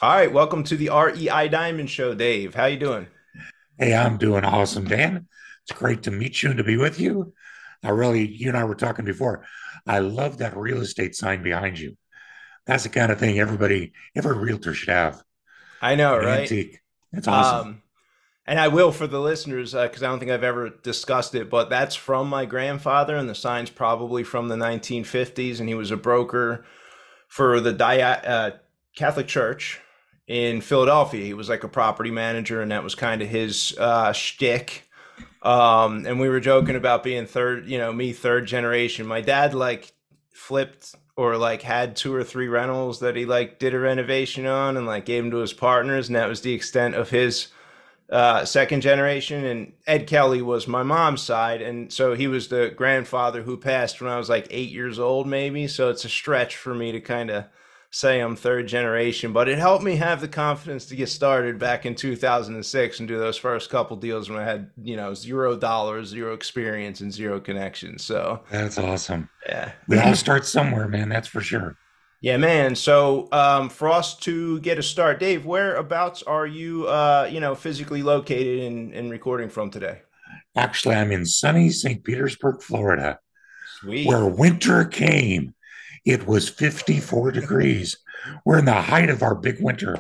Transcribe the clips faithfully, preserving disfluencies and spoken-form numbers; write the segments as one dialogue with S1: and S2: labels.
S1: All right, welcome to the R E I Diamond Show, Dave. How you doing?
S2: Hey, I'm doing awesome, Dan. It's great to meet you and to be with you. I really, you and I were talking before. I love that real estate sign behind you. That's the kind of thing everybody, every realtor should have.
S1: I know,
S2: An
S1: right?
S2: antique. That's awesome.
S1: Um, and I will for the listeners, because I don't think I've ever discussed it, but that's from my grandfather, and the sign's probably from the nineteen fifties, and he was a broker for the Dia uh, Catholic Church in Philadelphia. He was like a property manager, and that was kind of his uh, shtick. Um, and we were joking about being third, you know, me third generation. My dad like flipped or like had two or three rentals that he like did a renovation on and like gave them to his partners, and that was the extent of his uh, second generation. And Ed Kelly was my mom's side, and so he was the grandfather who passed when I was like eight years old, maybe. So it's a stretch for me to kind of say I'm third generation, but it helped me have the confidence to get started back in two thousand six and do those first couple deals when I had, you know, zero dollars, zero experience, and zero connections. So,
S2: That's awesome.
S1: yeah.
S2: We all start somewhere, man. That's for sure.
S1: Yeah, man. So, um, for us to get a start, Dave, whereabouts are you, uh, you know, physically located and, and recording from today?
S2: Actually, I'm in sunny Saint Petersburg, Florida,
S1: Sweet.
S2: where winter came. It was fifty-four degrees. We're in the height of our big winter.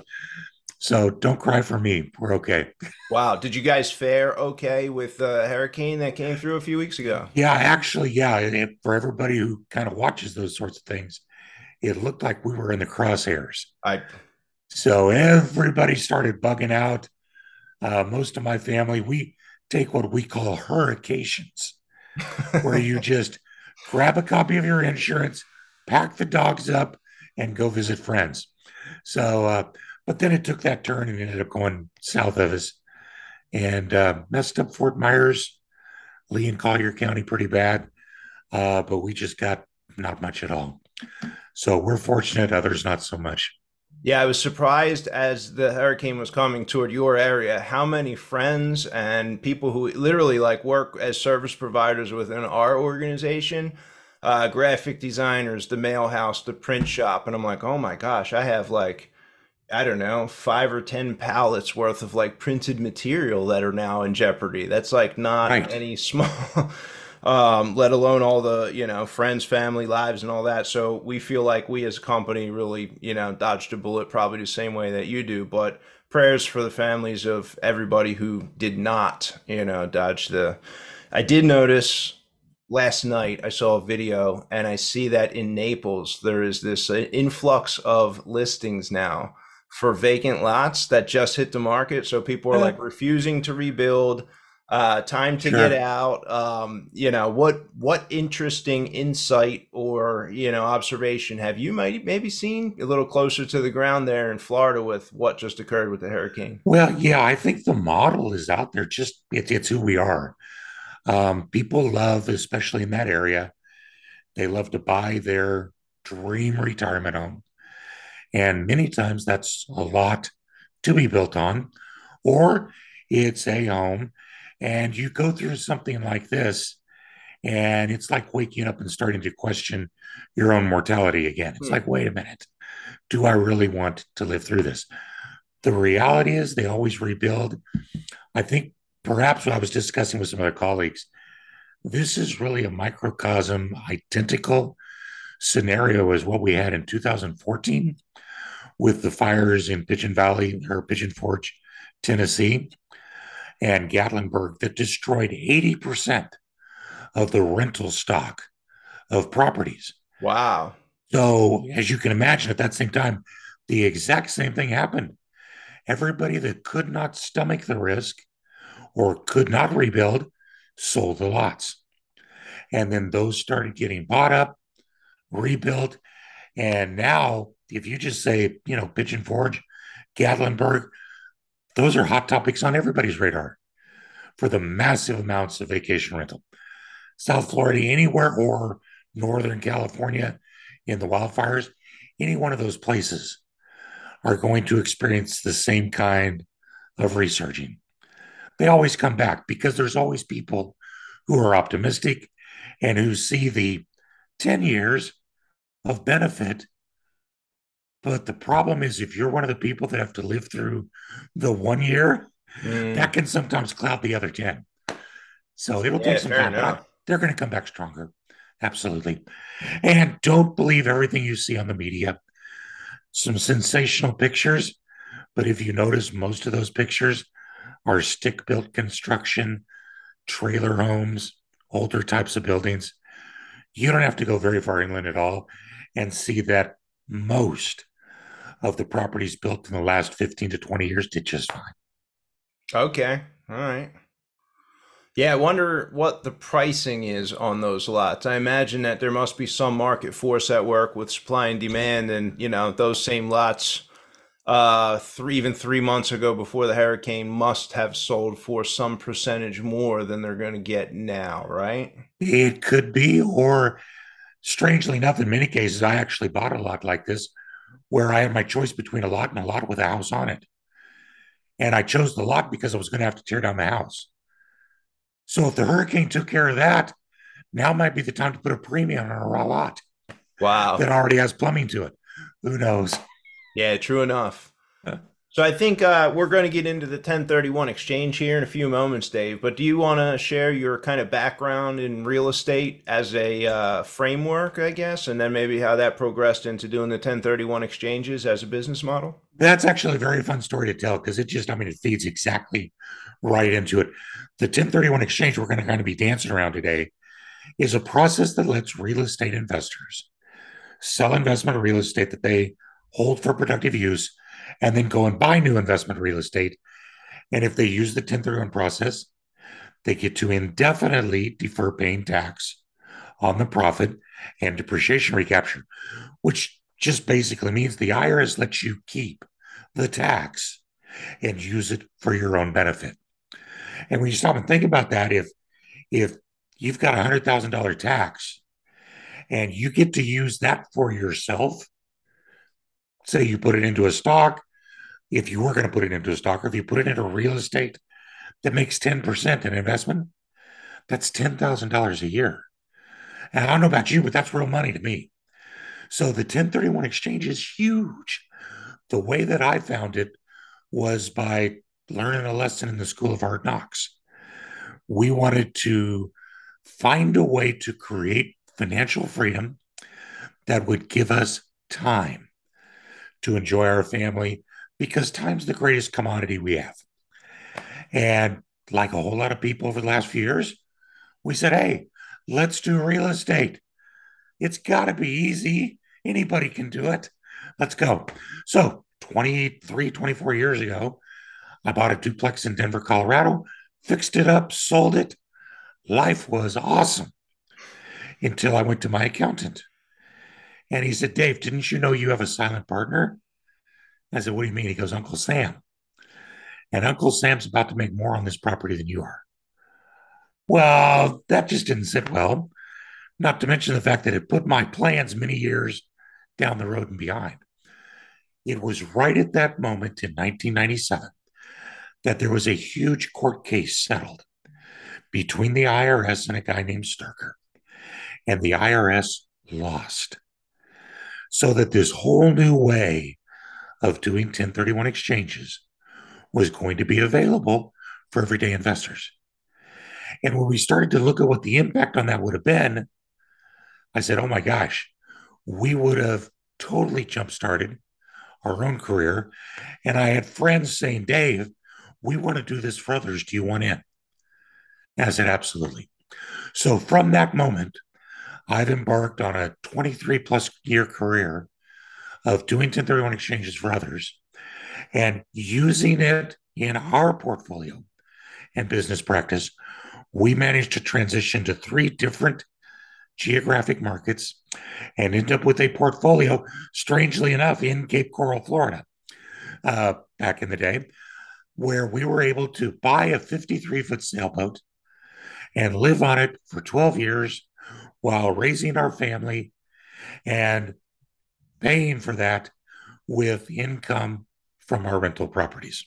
S2: So don't cry for me. We're okay.
S1: Wow. Did you guys fare okay with the hurricane that came through a few weeks ago?
S2: Yeah, actually, yeah. And for everybody who kind of watches those sorts of things, it looked like we were in the crosshairs.
S1: I,
S2: So everybody started bugging out. Uh, most of my family, we take what we call hurrications, where you just grab a copy of your insurance, pack the dogs up, and go visit friends. So, uh, but then it took that turn and ended up going south of us and uh, messed up Fort Myers, Lee and Collier County pretty bad. Uh, but we just got not much at all. So we're fortunate, others not so much.
S1: Yeah, I was surprised as the hurricane was coming toward your area, how many friends and people who literally like work as service providers within our organization, uh, graphic designers, the mail house, the print shop, and I'm like, oh my gosh, I have like, I don't know, five or ten pallets worth of like printed material that are now in jeopardy. That's like not
S2: Right.
S1: any small, um, let alone all the, you know, friends, family, lives, and all that. So we feel like we as a company really, you know, dodged a bullet probably the same way that you do. But prayers for the families of everybody who did not, you know, dodge the. I did notice last night I saw a video and I see that in Naples there is this uh, influx of listings now for vacant lots that just hit the market. So people are
S2: Uh,
S1: like refusing to rebuild. Uh, time to get
S2: sure.
S1: out. Um, you know what? What interesting insight or you know observation have you might maybe seen a little closer to the ground there in Florida with what just occurred with the hurricane?
S2: Well, yeah, I think the model is out there. Just it, it's who we are. Um, people love, especially in that area, they love to buy their dream retirement home. And many times that's a lot to be built on, or it's a home. And you go through something like this, and it's like waking up and starting to question your own mortality again. It's
S1: Hmm.
S2: like, wait a minute, do I really want to live through this? The reality is they always rebuild. I think perhaps what I was discussing with some other colleagues, this is really a microcosm, identical scenario as what we had in two thousand fourteen with the fires in Pigeon Valley or Pigeon Forge, Tennessee, and Gatlinburg that destroyed eighty percent of the rental stock of properties.
S1: Wow.
S2: So, as you can imagine, at that same time, the exact same thing happened. Everybody that could not stomach the risk or could not rebuild sold the lots. And then those started getting bought up, rebuilt. And now, if you just say, you know, Pigeon Forge, Gatlinburg, those are hot topics on everybody's radar for the massive amounts of vacation rental. South Florida, anywhere, or Northern California in the wildfires, any one of those places are going to experience the same kind of resurging. They always come back because there's always people who are optimistic and who see the ten years of benefit But the problem is, if you're one of the people that have to live through the one year, that
S1: Mm,
S2: can sometimes cloud the other ten. So it'll take
S1: yeah,
S2: some
S1: fair
S2: time, but I,
S1: enough.
S2: they're going to come back stronger. Absolutely. And don't believe everything you see on the media. Some sensational pictures, but if you notice, most of those pictures are stick built construction, trailer homes, older types of buildings. You don't have to go very far inland at all and see that most of the properties built in the last fifteen to twenty years did just fine.
S1: Okay, all right. Yeah, I wonder what the pricing is on those lots. I imagine that there must be some market force at work with supply and demand, and you know those same lots, uh, three even three months ago before the hurricane must have sold for some percentage more than they're going to get now, right?
S2: It could be, or strangely enough, in many cases, I actually bought a lot like this where I had my choice between a lot and a lot with a house on it. And I chose the lot because I was going to have to tear down the house. So if the hurricane took care of that, now might be the time to put a premium on a raw lot
S1: Wow.
S2: that already has plumbing to it. Who knows?
S1: Yeah, true enough. So I think uh, we're going to get into the ten thirty-one exchange here in a few moments, Dave. But do you want to share your kind of background in real estate as a uh, framework, I guess, and then maybe how that progressed into doing the ten thirty-one exchanges as a business model?
S2: That's actually a very fun story to tell because it just, I mean, it feeds exactly right into it. The ten thirty-one exchange we're going to kind of be dancing around today is a process that lets real estate investors sell investment real estate that they hold for productive use and then go and buy new investment real estate. And if they use the ten thirty-one process, they get to indefinitely defer paying tax on the profit and depreciation recapture, which just basically means the I R S lets you keep the tax and use it for your own benefit. And when you stop and think about that, if if you've got a one hundred thousand dollars tax and you get to use that for yourself, say you put it into a stock, if you were going to put it into a stock, or if you put it into real estate that makes ten percent in investment, that's ten thousand dollars a year. And I don't know about you, but that's real money to me. So the ten thirty-one exchange is huge. The way that I found it was by learning a lesson in the School of Hard Knocks. We wanted to find a way to create financial freedom that would give us time to enjoy our family because time's the greatest commodity we have. And like a whole lot of people over the last few years, we said, hey, let's do real estate. It's got to be easy. Anybody can do it. Let's go. So, twenty-three, twenty-four years ago, I bought a duplex in Denver, Colorado, fixed it up, sold it. Life was awesome until I went to my accountant. And he said, Dave, didn't you know you have a silent partner? I said, what do you mean? He goes, Uncle Sam. And Uncle Sam's about to make more on this property than you are. Well, that just didn't sit well, not to mention the fact that it put my plans many years down the road and behind. It was right at that moment in nineteen ninety-seven that there was a huge court case settled between the I R S and a guy named Sturker, and the I R S lost. So that this whole new way of doing ten thirty-one exchanges was going to be available for everyday investors. And when we started to look at what the impact on that would have been, I said, oh my gosh, we would have totally jump started our own career. And I had friends saying, Dave, we want to do this for others. Do you want in? And I said, absolutely. So from that moment, I've embarked on a twenty-three plus year career of doing ten thirty-one exchanges for others and using it in our portfolio and business practice. We managed to transition to three different geographic markets and end up with a portfolio, strangely enough, in Cape Coral, Florida, uh, back in the day, where we were able to buy a fifty-three foot sailboat and live on it for twelve years while raising our family and paying for that with income from our rental properties,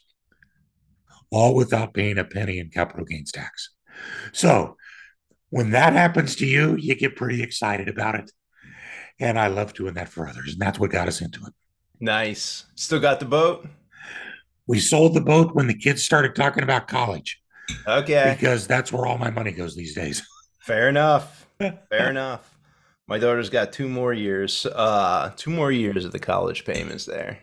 S2: all without paying a penny in capital gains tax. So when that happens to you, you get pretty excited about it. And I love doing that for others. And that's what got us into it.
S1: Nice. Still got the boat?
S2: We sold the boat when the kids started talking about college
S1: Okay.
S2: because that's where all my money goes these days.
S1: Fair enough. Fair enough. My daughter's got two more years, uh, two more years of the college payments there.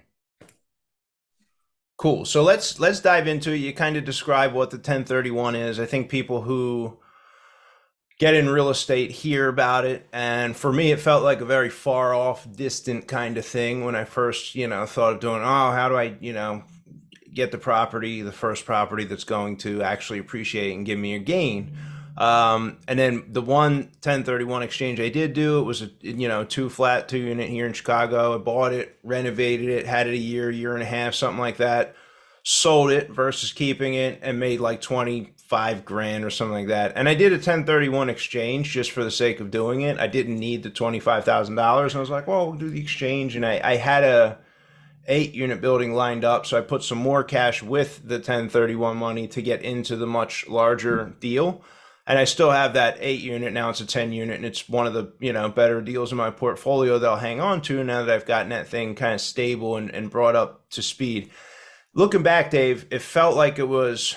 S1: Cool. So let's let's dive into it. You kind of describe what the ten thirty-one is. I think people who get in real estate hear about it, and for me it felt like a very far off, distant kind of thing when I first, you know, thought of doing, oh, how do I, you know, get the property, the first property that's going to actually appreciate and give me a gain. Um, and then the one ten thirty-one exchange I did do, it was a, you know, two flat, two unit here in Chicago. I bought it, renovated it, had it a year, year and a half, something like that. Sold it versus keeping it and made like twenty-five grand or something like that. And I did a ten thirty-one exchange just for the sake of doing it. I didn't need the twenty-five thousand dollars. And I was like, well, we'll do the exchange. And I, I had a, eight unit building lined up. So I put some more cash with the ten thirty-one money to get into the much larger deal. And I still have that eight unit. Now it's a ten unit and it's one of the, you know, better deals in my portfolio that I'll hang on to now that I've gotten that thing kind of stable and, and brought up to speed. Looking back, Dave, it felt like it was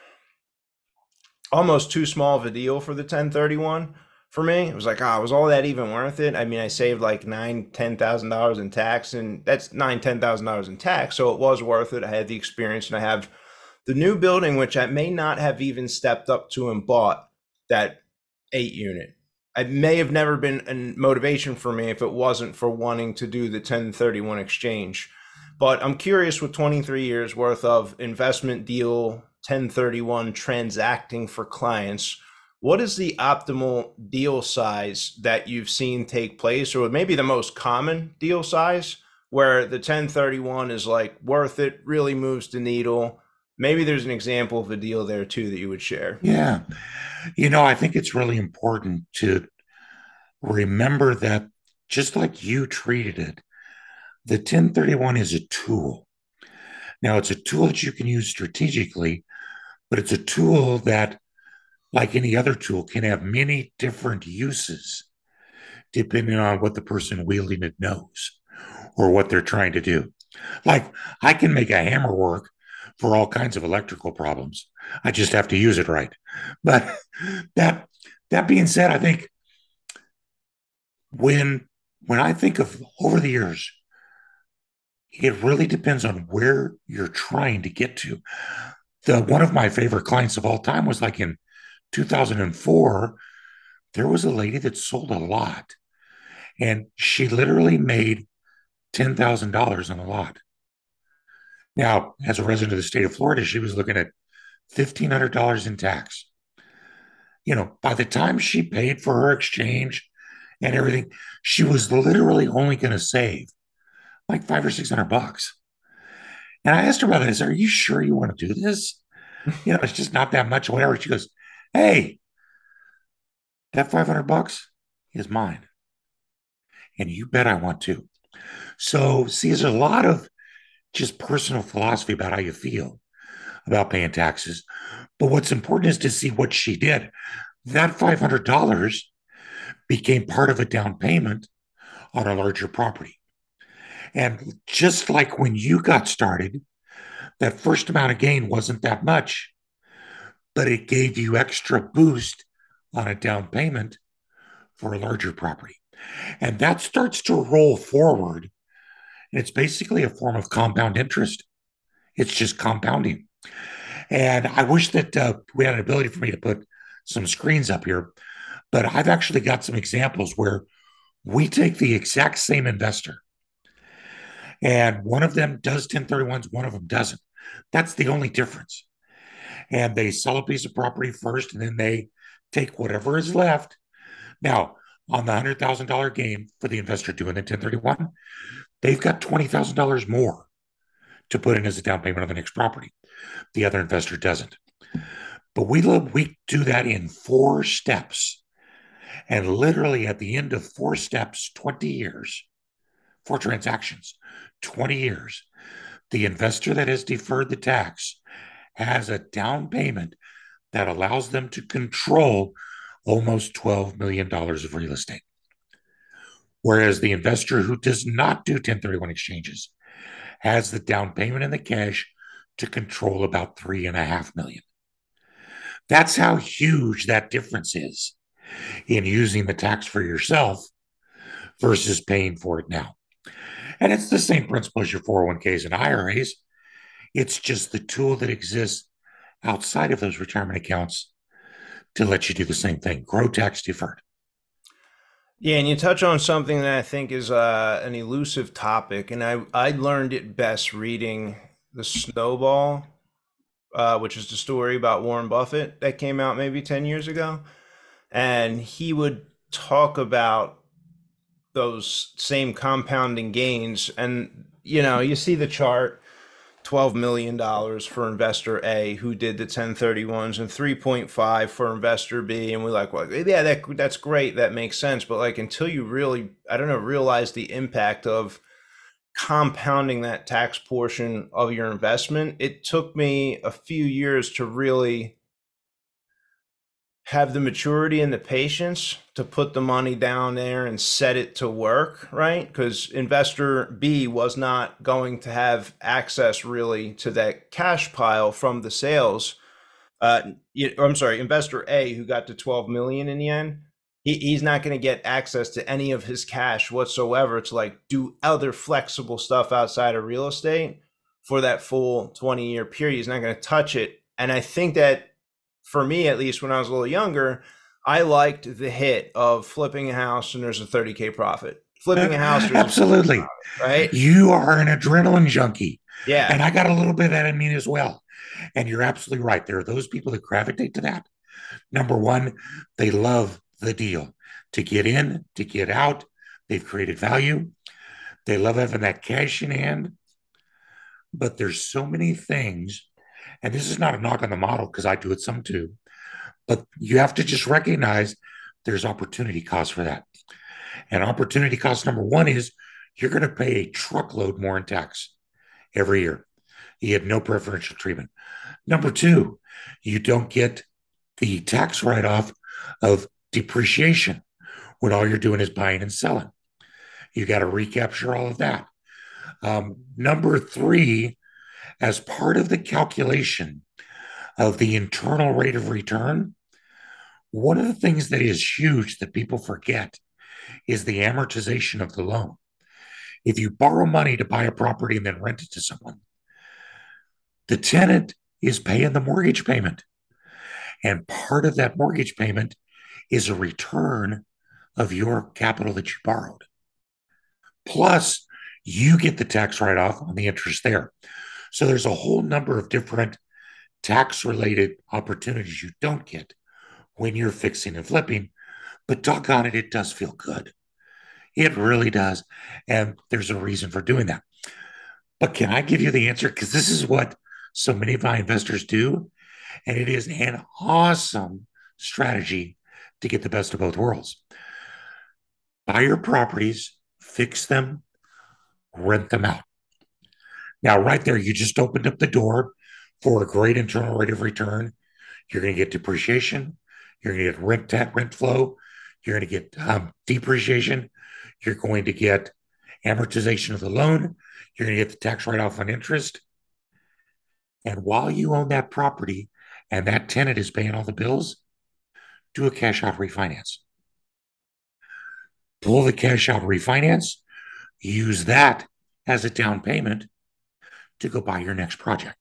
S1: almost too small of a deal for the ten thirty-one for me. It was like, ah, oh, was all that even worth it? I mean, I saved like nine, ten thousand dollars in tax, and that's nine, ten thousand dollars in tax, so it was worth it. I had the experience, and I have the new building, which I may not have even stepped up to and bought that eight unit. It may have never been a motivation for me if it wasn't for wanting to do the ten thirty-one exchange. But I'm curious, with twenty-three years worth of investment deal ten thirty-one transacting for clients, what is the optimal deal size that you've seen take place, or maybe the most common deal size where the ten thirty-one is like worth it, really moves the needle? Maybe there's an example of a deal there too that you would share.
S2: Yeah. You know, I think it's really important to remember that just like you treated it, the ten thirty-one is a tool. Now, it's a tool that you can use strategically, but it's a tool that, like any other tool, can have many different uses depending on what the person wielding it knows or what they're trying to do. Like, I can make a hammer work for all kinds of electrical problems. I just have to use it right. But that that being said, I think when when I think of over the years, it really depends on where you're trying to get to. The one of my favorite clients of all time was like in two thousand four. There was a lady that sold a lot, and she literally made ten thousand dollars on a lot. Now, as a resident of the state of Florida, she was looking at fifteen hundred dollars in tax. You know, by the time she paid for her exchange and everything, she was literally only going to save like five or six hundred bucks. And I asked her about it. I said, "Are you sure you want to do this? You know, it's just not that much, or whatever." She goes, "Hey, that five hundred bucks is mine. And you bet I want to." So, see, there's a lot of just personal philosophy about how you feel about paying taxes. But what's important is to see what she did. That five hundred dollars became part of a down payment on a larger property. And just like when you got started, that first amount of gain wasn't that much, but it gave you extra boost on a down payment for a larger property. And that starts to roll forward. And it's basically a form of compound interest. It's just compounding. And I wish that uh, we had an ability for me to put some screens up here, but I've actually got some examples where we take the exact same investor and one of them does ten thirty-ones, one of them doesn't. That's the only difference. And they sell a piece of property first and then they take whatever is left. Now, on the one hundred thousand dollars gain for the investor doing the ten thirty-one, they've got twenty thousand dollars more to put in as a down payment on the next property. The other investor doesn't. But we look, we do that in four steps. And literally at the end of four steps, twenty years, four transactions, twenty years, the investor that has deferred the tax has a down payment that allows them to control almost twelve million dollars of real estate. Whereas the investor who does not do ten thirty-one exchanges has the down payment and the cash to control about three and a half million. That's how huge that difference is in using the tax for yourself versus paying for it now. And it's the same principle as your four oh one k's and I R As. It's just the tool that exists outside of those retirement accounts to let you do the same thing, grow tax deferred.
S1: Yeah, and you touch on something that I think is uh, an elusive topic, and I I learned it best reading The Snowball, uh, which is the story about Warren Buffett that came out maybe ten years ago. And he would talk about those same compounding gains. And, you know, you see the chart twelve million dollars for investor A who did the ten thirty-ones and three point five for investor B. And we're like, well, yeah, that, that's great. That makes sense. But like, until you really, I don't know, realize the impact of compounding that tax portion of your investment, it took me a few years to really have the maturity and the patience to put the money down there and set it to work, right? Because investor B was not going to have access really to that cash pile from the sales. Uh, I'm sorry, investor A, who got to twelve million in the end, he, he's not going to get access to any of his cash whatsoever to like do other flexible stuff outside of real estate for that full twenty year period. He's not going to touch it. And I think that for me, at least when I was a little younger, I liked the hit of flipping a house and there's a thirty K profit. Flipping a house, there's a
S2: Absolutely.
S1: profit, right?
S2: You are an adrenaline junkie.
S1: Yeah.
S2: And I got a little bit of that in me as well. And you're absolutely right. There are those people that gravitate to that. Number one, they love the deal to get in, to get out. They've created value. They love having that cash in hand. But there's so many things, and this is not a knock on the model because I do it some too, but you have to just recognize there's opportunity cost for that. And opportunity cost number one is you're going to pay a truckload more in tax every year. You get no preferential treatment. Number two, you don't get the tax write off of depreciation when all you're doing is buying and selling. You got to recapture all of that. Um, number three, as part of the calculation of the internal rate of return, one of the things that is huge that people forget is the amortization of the loan. If you borrow money to buy a property and then rent it to someone, the tenant is paying the mortgage payment. And part of that mortgage payment is a return of your capital that you borrowed. Plus, you get the tax write off on the interest there. So there's a whole number of different tax related opportunities you don't get when you're fixing and flipping. But doggone it, it does feel good. It really does. And there's a reason for doing that. But can I give you the answer? Because this is what so many of my investors do. And it is an awesome strategy to get the best of both worlds. Buy your properties, fix them, rent them out. Now, right there, you just opened up the door for a great internal rate of return. You're going to get depreciation. You're going to get rent, ta- rent flow. You're going to get um, depreciation. You're going to get amortization of the loan. You're going to get the tax write-off on interest. And while you own that property and that tenant is paying all the bills, do a cash out refinance. Pull the cash out refinance, use that as a down payment to go buy your next project.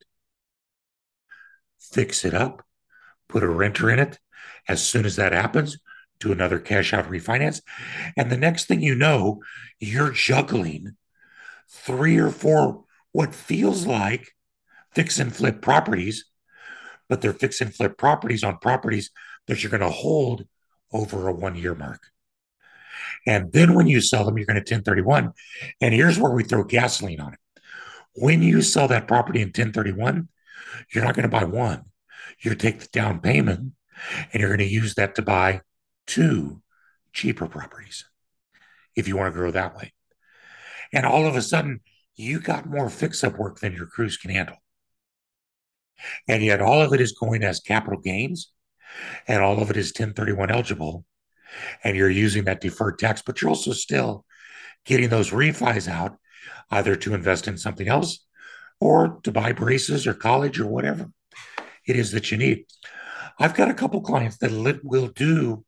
S2: Fix it up, put a renter in it. As soon as that happens, do another cash out refinance. And the next thing you know, you're juggling three or four what feels like fix and flip properties, but they're fix and flip properties on properties that you're going to hold over a one year mark. And then when you sell them, you're going to ten thirty-one. And here's where we throw gasoline on it. When you sell that property in ten thirty-one, you're not going to buy one. You're going to take the down payment and you're going to use that to buy two cheaper properties if you want to grow that way. And all of a sudden, you got more fix up work than your crews can handle. And yet, all of it is going as capital gains and all of it is ten thirty-one eligible. And you're using that deferred tax, but you're also still getting those refis out either to invest in something else or to buy braces or college or whatever it is that you need. I've got a couple clients that will do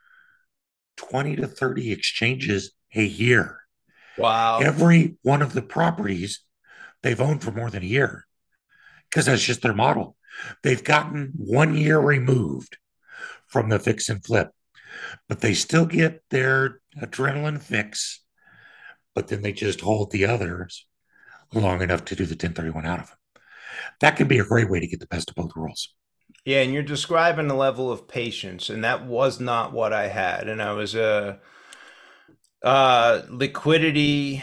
S2: twenty to thirty exchanges a year.
S1: Wow.
S2: Every one of the properties they've owned for more than a year because that's just their model. They've gotten one year removed from the fix and flip, but they still get their adrenaline fix, but then they just hold the others long enough to do the ten thirty-one out of them. That can be a great way to get the best of both worlds.
S1: Yeah, and you're describing a level of patience, and that was not what I had. And I was a uh, liquidity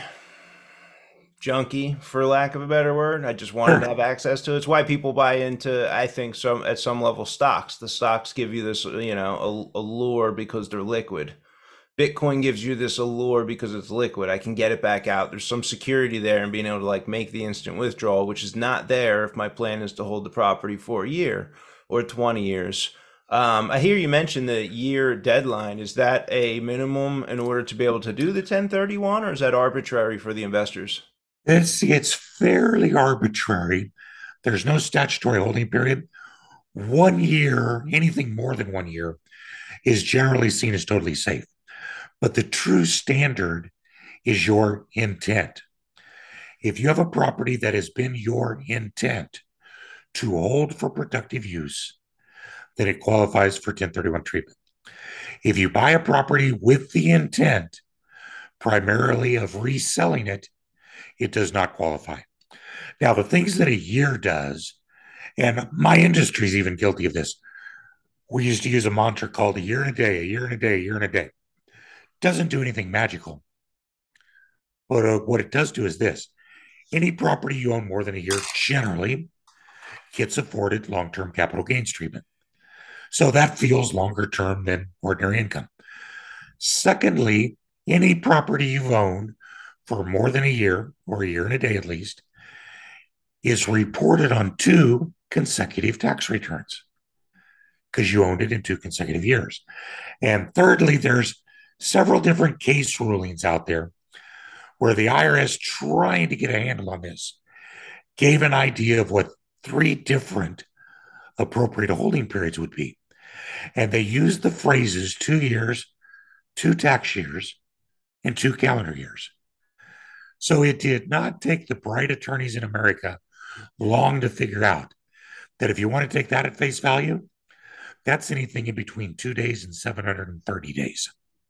S1: junkie, for lack of a better word. I just wanted to
S2: Sure.
S1: have access to it. It's why people buy into, I think, some at some level stocks. The stocks give you this, you know, allure because they're liquid. Bitcoin gives you this allure because it's liquid. I can get it back out. There's some security there and being able to like make the instant withdrawal, which is not there if my plan is to hold the property for a year or twenty years. Um, I hear you mention the year deadline. Is that a minimum in order to be able to do the ten thirty-one, or is that arbitrary for the investors?
S2: It's, it's fairly arbitrary. There's no statutory holding period. One year, anything more than one year, is generally seen as totally safe. But the true standard is your intent. If you have a property that has been your intent to hold for productive use, then it qualifies for ten thirty-one treatment. If you buy a property with the intent primarily of reselling it, it does not qualify. Now, the things that a year does, and my industry is even guilty of this. We used to use a mantra called a year and a day, a year and a day, a year and a day. Doesn't do anything magical. But uh, what it does do is this: any property you own more than a year generally gets afforded long term capital gains treatment. So that feels longer term than ordinary income. Secondly, any property you've owned for more than a year or a year and a day at least is reported on two consecutive tax returns because you owned it in two consecutive years. And thirdly, there's several different case rulings out there where the I R S, trying to get a handle on this, gave an idea of what three different appropriate holding periods would be. And they used the phrases two years, two tax years, and two calendar years. So it did not take the bright attorneys in America long to figure out that if you want to take that at face value, that's anything in between two days and seven hundred thirty days.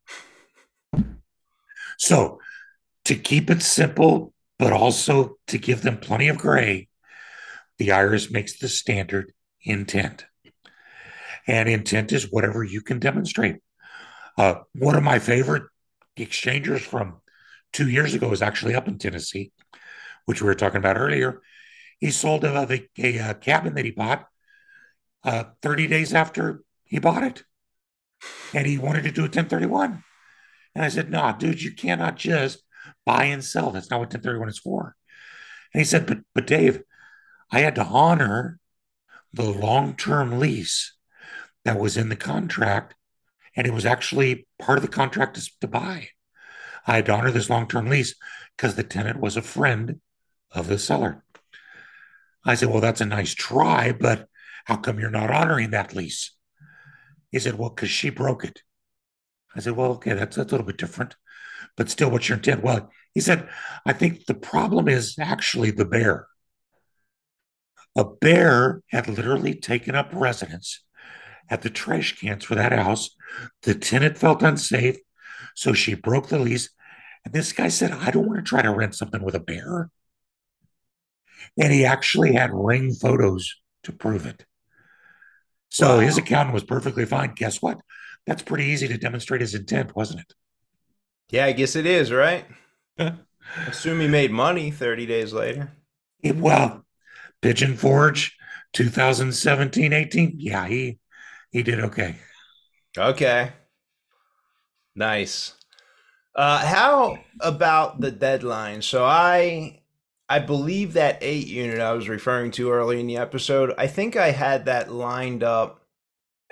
S2: So to keep it simple, but also to give them plenty of gray, the I R S makes the standard intent. And intent is whatever you can demonstrate. Uh, one of my favorite exchangers from two years ago is actually up in Tennessee, which we were talking about earlier. He sold a, a, a cabin that he bought uh, thirty days after he bought it. And he wanted to do a ten thirty-one. And I said, no, dude, you cannot just buy and sell. That's not what ten thirty-one is for. And he said, but, but Dave, I had to honor the long term lease that was in the contract. And it was actually part of the contract to, to buy. I had to honor this long term lease because the tenant was a friend of the seller. I said, well, that's a nice try, but how come you're not honoring that lease? He said, well, because she broke it. I said, well, okay, that's, that's a little bit different, but still, what's your intent? Well, he said, I think the problem is actually the bear. A bear had literally taken up residence at the trash cans for that house. The tenant felt unsafe, so she broke the lease. And this guy said, I don't want to try to rent something with a bear. And he actually had ring photos to prove it. So his
S1: Wow.
S2: accountant was perfectly fine. Guess what? That's pretty easy to demonstrate his intent, wasn't
S1: Yeah, I guess it is, right?
S2: it?
S1: Assume he made money thirty days later.
S2: it well, Pigeon Forge, two thousand seventeen, eighteen. Yeah, he he did okay.
S1: Okay. Nice. Uh, how about the deadline? So I I believe that eight unit I was referring to early in the episode, I think I had that lined up.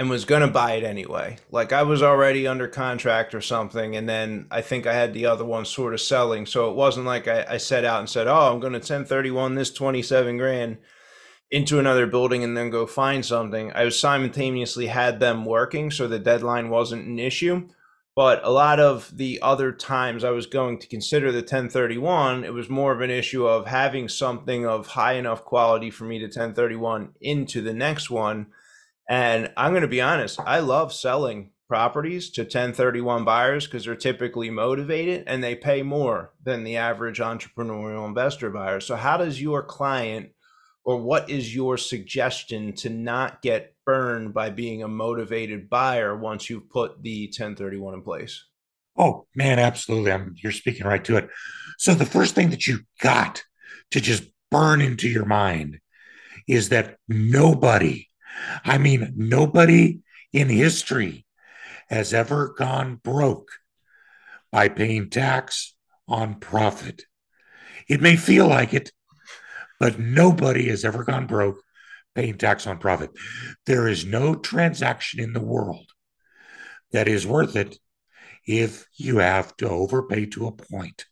S1: and was going to buy it anyway. Like I was already under contract or something. And then I think I had the other one sort of selling. So it wasn't like I, I set out and said, oh, I'm going to ten thirty-one this twenty-seven grand into another building and then go find something. I was simultaneously had them working, so the deadline wasn't an issue. But a lot of the other times I was going to consider the ten thirty-one, it was more of an issue of having something of high enough quality for me to ten thirty-one into the next one. And I'm going to be honest, I love selling properties to ten thirty-one buyers because they're typically motivated and they pay more than the average entrepreneurial investor buyer. So, how does your client, or what is your suggestion to not get burned by being a motivated buyer once you've put the ten thirty-one in place?
S2: Oh man, absolutely. I'm, you're speaking right to it. So the first thing that you got to just burn into your mind is that nobody, I mean, nobody in history has ever gone broke by paying tax on profit. It may feel like it, but nobody has ever gone broke paying tax on profit. There is no transaction in the world that is worth it if you have to overpay to a point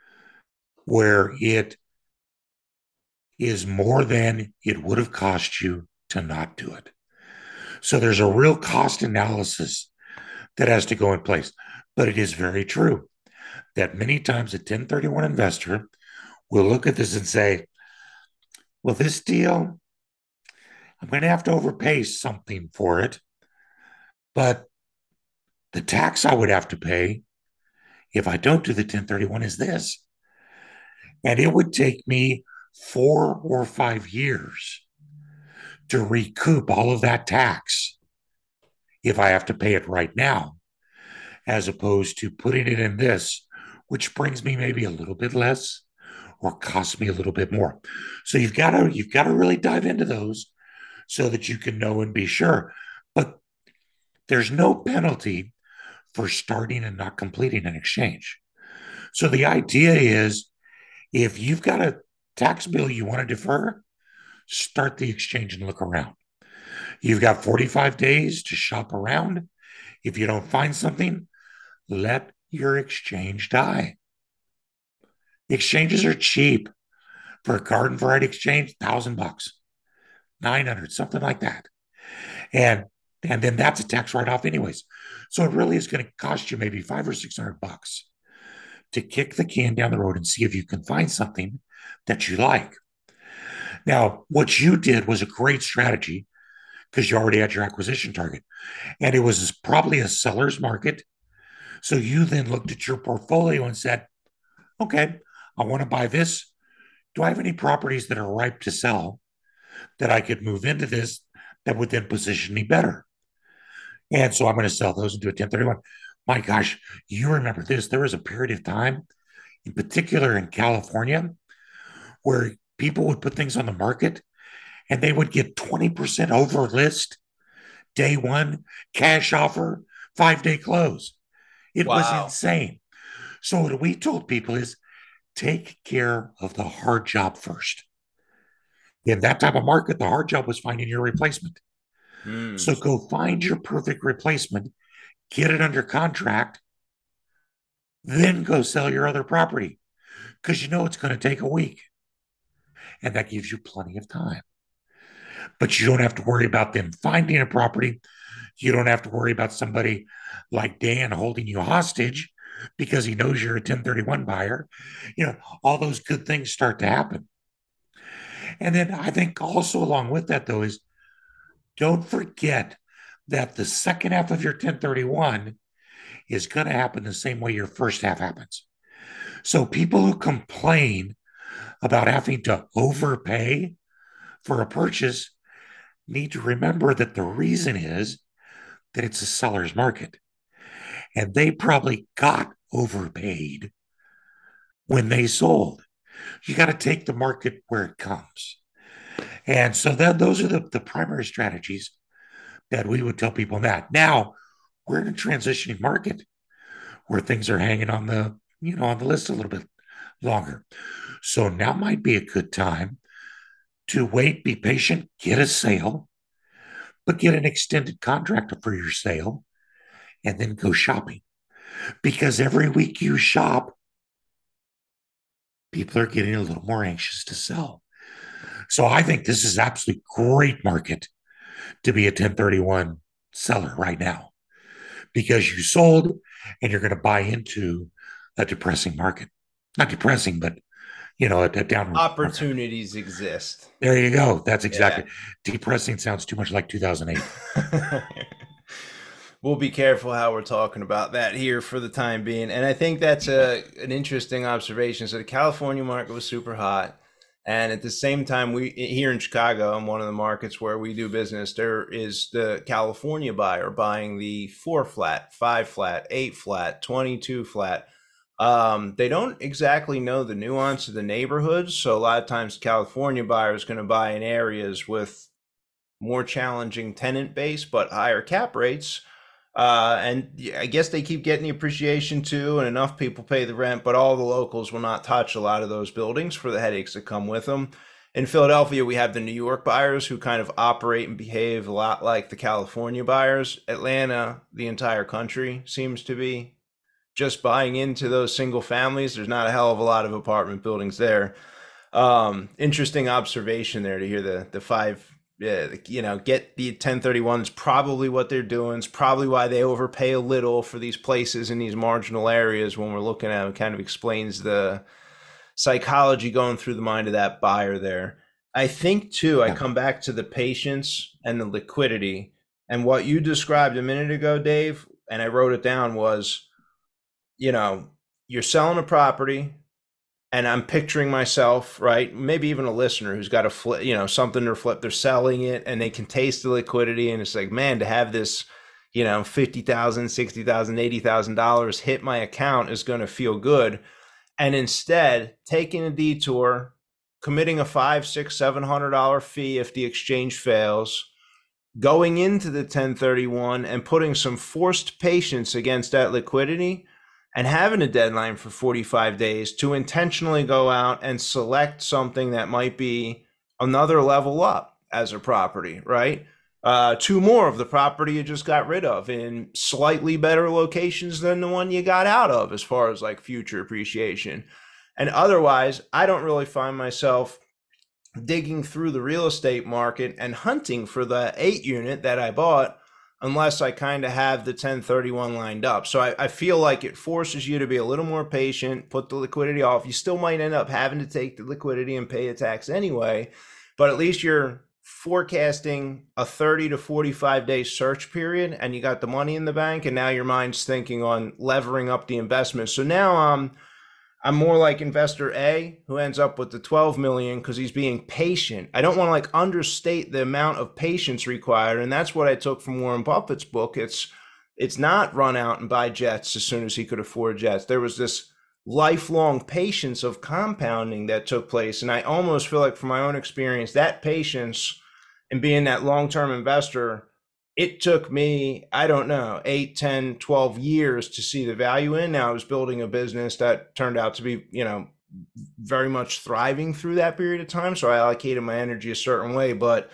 S2: where it is more than it would have cost you to not do it. So there's a real cost analysis that has to go in place. But it is very true that many times a ten thirty-one investor will look at this and say, well, this deal, I'm going to have to overpay something for it. But the tax I would have to pay if I don't do the ten thirty-one is this. And it would take me four or five years to recoup all of that tax if I have to pay it right now, as opposed to putting it in this, which brings me maybe a little bit less or costs me a little bit more. So you've got to you've got to really dive into those so that you can know and be sure. But there's no penalty for starting and not completing an exchange. So the idea is if you've got a tax bill you want to defer, start the exchange and look around. You've got forty-five days to shop around. If you don't find something, let your exchange die. Exchanges are cheap. For a garden variety exchange, thousand bucks, nine hundred, something like that. And and then that's a tax write-off anyways. So it really is going to cost you maybe five or six hundred bucks to kick the can down the road and see if you can find something that you like. Now, what you did was a great strategy because you already had your acquisition target. And it was probably a seller's market. So you then looked at your portfolio and said, okay, I want to buy this. Do I have any properties that are ripe to sell that I could move into this that would then position me better? And so I'm going to sell those and do a ten thirty-one. My gosh, you remember this. There was a period of time, in particular in California, where people would put things on the market and they would get twenty percent over list day one, cash offer, five day close. It was
S1: Wow.
S2: insane. So, what we told people is take care of the hard job first. In that type of market, the hard job was finding your replacement.
S1: Mm.
S2: So, go find your perfect replacement, get it under contract, then go sell your other property because you know it's going to take a week. And that gives you plenty of time. But you don't have to worry about them finding a property. You don't have to worry about somebody like Dan holding you hostage because he knows you're a ten thirty-one buyer. You know, all those good things start to happen. And then I think also along with that, though, is don't forget that the second half of your ten thirty-one is going to happen the same way your first half happens. So people who complain about having to overpay for a purchase need to remember that the reason is that it's a seller's market. And they probably got overpaid when they sold. You got to take the market where it comes. And so then those are the, the primary strategies that we would tell people that. Now we're in a transitioning market where things are hanging on the, you know, on the list a little bit longer. So now might be a good time to wait, be patient, get a sale, but get an extended contract for your sale and then go shopping. Because every week you shop, people are getting a little more anxious to sell. So I think this is absolutely great market to be a ten thirty-one seller right now because you sold and you're going to buy into a depressing market. Not depressing, but you know, a, a downward market.
S1: Opportunities exist.
S2: There you go. That's
S1: Yeah.
S2: exactly. Depressing sounds too much like two thousand eight.
S1: We'll be careful how we're talking about that here for the time being. And I think that's a an interesting observation. So the California market was super hot. And at the same time, we here in Chicago, in one of the markets where we do business, there is the California buyer buying the four flat, five flat, eight flat, twenty-two flat. Um, they don't exactly know the nuance of the neighborhoods. So a lot of times, California buyer is going to buy in areas with more challenging tenant base, but higher cap rates. Uh, and I guess they keep getting the appreciation too, and enough people pay the rent, but all the locals will not touch a lot of those buildings for the headaches that come with them. In Philadelphia, we have the New York buyers who kind of operate and behave a lot like the California buyers. Atlanta, the entire country seems to be just buying into those single families. There's not a hell of a lot of apartment buildings there. Um, interesting observation there to hear the the five yeah, you know, get the ten thirty-one is probably what they're doing. It's probably why they overpay a little for these places in these marginal areas when we're looking at it. It kind of explains the psychology going through the mind of that buyer there. I think too, I
S2: Yeah.
S1: come back to the patience and the liquidity. And what you described a minute ago, Dave, and I wrote it down was, you know, you're selling a property, and I'm picturing myself, right? Maybe even a listener who's got a flip, you know, something to flip. They're selling it and they can taste the liquidity. And it's like, man, to have this, you know, fifty thousand dollars, sixty thousand dollars, eighty thousand dollars hit my account is going to feel good. And instead, taking a detour, committing a five, six, seven hundred dollar fee if the exchange fails, going into the ten thirty-one and putting some forced patience against that liquidity and having a deadline for forty-five days to intentionally go out and select something that might be another level up as a property, right? Uh, two more of the property you just got rid of in slightly better locations than the one you got out of as far as like future appreciation. And otherwise, I don't really find myself digging through the real estate market and hunting for the eight unit that I bought unless I kind of have the ten thirty-one lined up. So I, I feel like it forces you to be a little more patient, put the liquidity off. You still might end up having to take the liquidity and pay a tax anyway, but at least you're forecasting a thirty to forty-five day search period and you got the money in the bank, and now your mind's thinking on levering up the investment. So now um, I'm more like investor A who ends up with the twelve million because he's being patient. I don't want to like understate the amount of patience required. And that's what I took from Warren Buffett's book. It's it's not run out and buy jets as soon as he could afford jets. There was this lifelong patience of compounding that took place. And I almost feel like from my own experience, that patience and being that long-term investor, it took me, I don't know, eight, ten, twelve years to see the value in. Now I was building a business that turned out to be, you know, very much thriving through that period of time. So I allocated my energy a certain way, but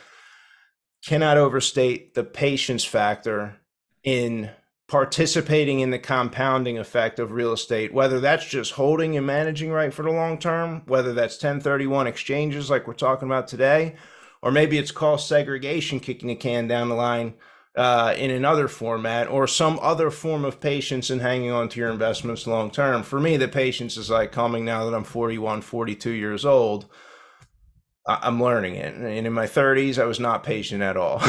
S1: cannot overstate the patience factor in participating in the compounding effect of real estate, whether that's just holding and managing right for the long term, whether that's ten thirty-one exchanges like we're talking about today, or maybe it's cost segregation kicking a can down the line uh, in another format, or some other form of patience and hanging on to your investments long term. For me, the patience is like coming now that I'm forty-one, forty-two years old. I'm learning it. And in my thirties, I was not patient at all.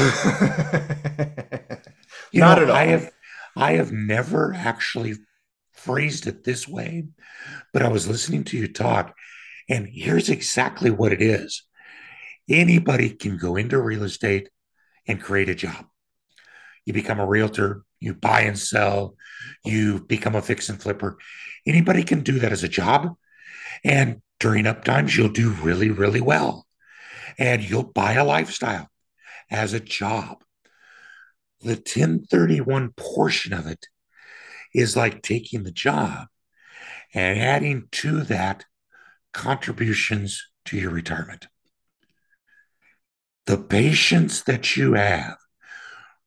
S2: You
S1: Not
S2: know,
S1: at
S2: I
S1: all.
S2: have I have never actually phrased it this way, but I was listening to you talk, and here's exactly what it is. Anybody can go into real estate and create a job. You become a realtor, you buy and sell, you become a fix and flipper. Anybody can do that as a job. And during up times, you'll do really, really well. And you'll buy a lifestyle as a job. The ten thirty-one portion of it is like taking the job and adding to that contributions to your retirement. The patience that you have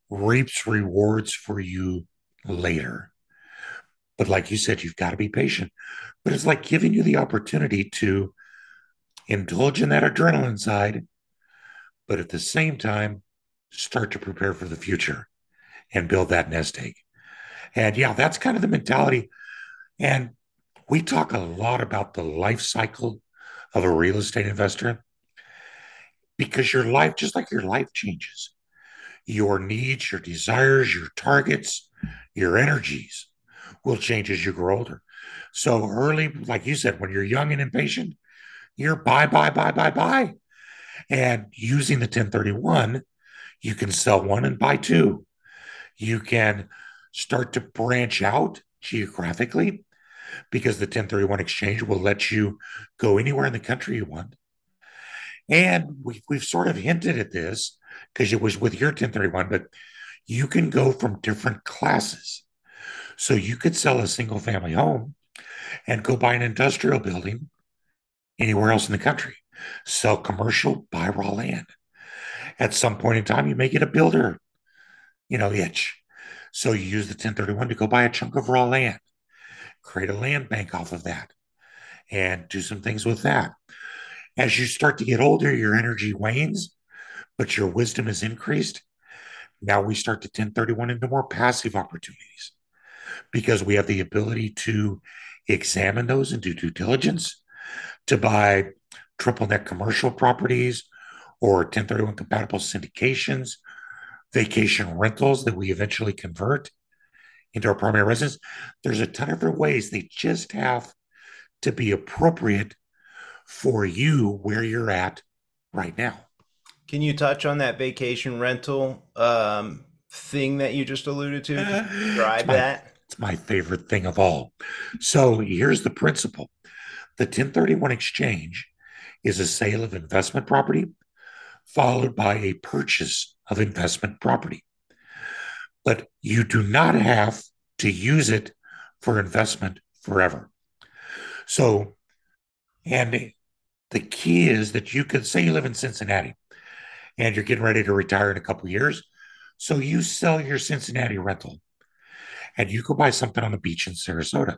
S2: reaps rewards for you later. But like you said, you've got to be patient. But it's like giving you the opportunity to indulge in that adrenaline side, but at the same time, start to prepare for the future and build that nest egg. And yeah, that's kind of the mentality. And we talk a lot about the life cycle of a real estate investor because your life, just like your life changes, your needs, your desires, your targets, your energies will change as you grow older. So early, like you said, when you're young and impatient, you're buy, buy, buy, buy, buy. And using the ten thirty-one, you can sell one and buy two. You can start to branch out geographically because the ten thirty-one exchange will let you go anywhere in the country you want. And we, we've sort of hinted at this because it was with your ten thirty-one, but you can go from different classes. So you could sell a single family home and go buy an industrial building anywhere else in the country. Sell commercial, buy raw land. At some point in time, you may get a builder, you know, itch. So you use the ten thirty-one to go buy a chunk of raw land, create a land bank off of that, and do some things with that. As you start to get older, your energy wanes, but your wisdom is increased. Now we start to ten thirty-one into more passive opportunities because we have the ability to examine those and do due diligence to buy triple net commercial properties or ten thirty-one compatible syndications, vacation rentals that we eventually convert into our primary residence. There's a ton of different ways. They just have to be appropriate for you where you're at right now.
S1: Can you touch on that vacation rental um, thing that you just alluded to? Can
S2: Uh,
S1: you
S2: it's
S1: describe
S2: my
S1: that?
S2: it's my favorite thing of all. So here's the principle. The ten thirty-one exchange is a sale of investment property followed by a purchase of investment property. But you do not have to use it for investment forever. So, and the key is that you could say you live in Cincinnati and you're getting ready to retire in a couple of years. So you sell your Cincinnati rental and you go buy something on the beach in Sarasota.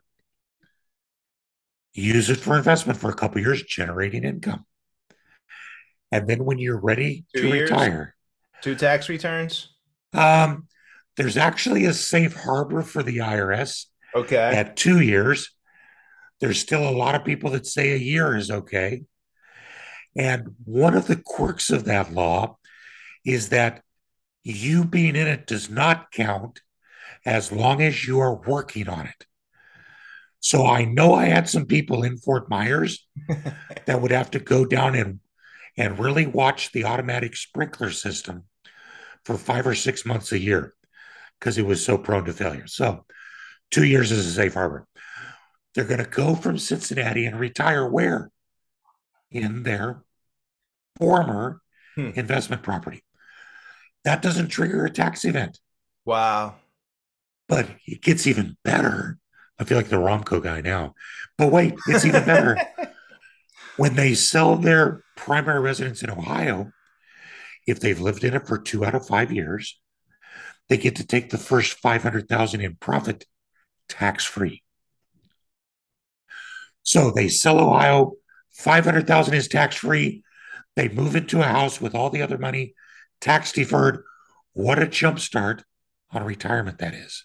S2: Use it for investment for a couple of years, generating income. And then when you're ready
S1: Two
S2: to
S1: years,
S2: retire,
S1: two tax returns.
S2: um, there's actually a safe harbor for the I R S
S1: Okay.
S2: at two years. There's still a lot of people that say a year is okay. And one of the quirks of that law is that you being in it does not count as long as you are working on it. So I know I had some people in Fort Myers that would have to go down and, and really watch the automatic sprinkler system for five or six months a year because it was so prone to failure. So two years is a safe harbor. They're going to go from Cincinnati and retire where? In their former
S1: Hmm.
S2: investment property. That doesn't trigger a tax event,
S1: Wow.
S2: but it gets even better. I feel like the Romco guy now. But wait, it's even better. When they sell their primary residence in Ohio, if they've lived in it for two out of five years, they get to take the first five hundred thousand in profit tax free. So they sell Ohio, five hundred thousand is tax free. They move into a house with all the other money tax deferred. What a jump start on retirement that is.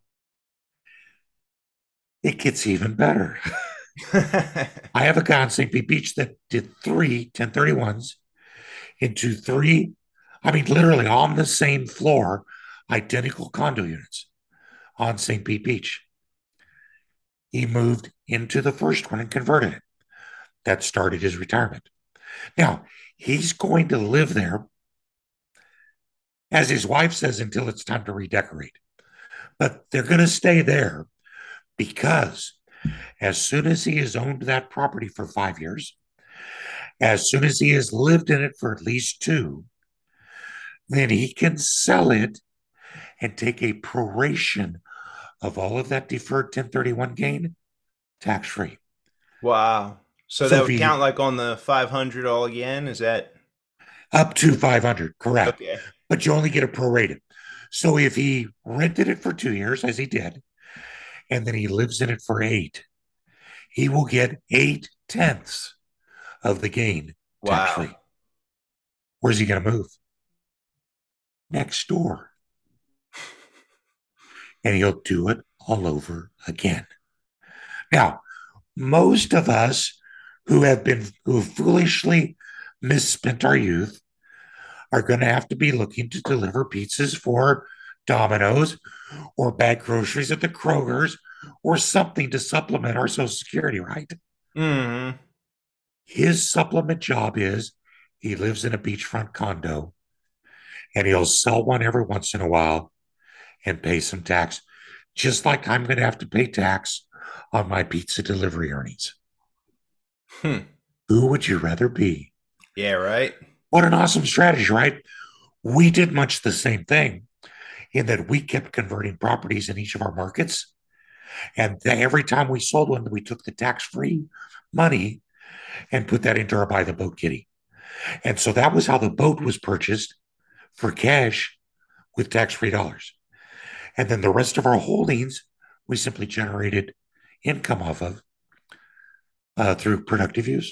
S2: It gets even better. I have a guy on Saint Pete Beach that did three ten thirty-ones into three, I mean, literally on the same floor, identical condo units on Saint Pete Beach. He moved into the first one and converted it. That started his retirement. Now, he's going to live there, as his wife says, until it's time to redecorate. But they're going to stay there because as soon as he has owned that property for five years, as soon as he has lived in it for at least two, then he can sell it and take a proration of all of that deferred ten thirty-one gain tax free.
S1: Wow. So
S2: So
S1: that
S2: if
S1: would
S2: he
S1: count like on the five hundred all again? Is that
S2: up to five hundred, correct,
S1: okay?
S2: but you only get a prorated. So if he rented it for two years, as he did, and then he lives in it for eight, he will get eight tenths of the gain tax
S1: Wow.
S2: free. Where's he going to move? Next door. And he'll do it all over again. Now, most of us who have been, who have foolishly misspent our youth are going to have to be looking to deliver pizzas for Domino's or bag groceries at the Kroger's or something to supplement our Social Security, right?
S1: Hmm.
S2: His supplement job is he lives in a beachfront condo and he'll sell one every once in a while and pay some tax, just like I'm going to have to pay tax on my pizza delivery earnings.
S1: Hmm.
S2: Who would you rather be?
S1: Yeah, right.
S2: What an awesome strategy, right? We did much the same thing in that we kept converting properties in each of our markets. And every time we sold one, we took the tax free money and put that into our buy the boat kitty. And so that was how the boat was purchased for cash with tax free dollars. And then the rest of our holdings, we simply generated income off of uh, through productive use.